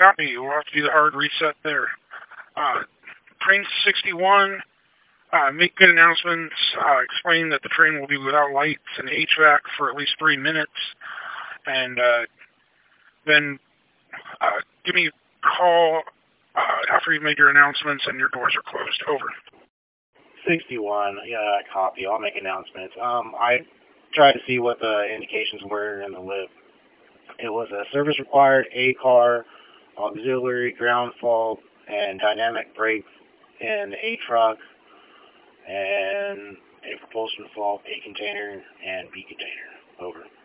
Copy. We'll have to do the hard reset there. Train 61, make good announcements. Explain that the train will be without lights and HVAC for at least 3 minutes. And then give me a call after you've made your announcements and your doors are closed. Over. 61, yeah, copy. I'll make announcements. I tried to see what the indications were in the lift. It was a service required, A car, auxiliary, ground fault, and dynamic brakes in A truck, and a propulsion fault, A container, and B container. Over.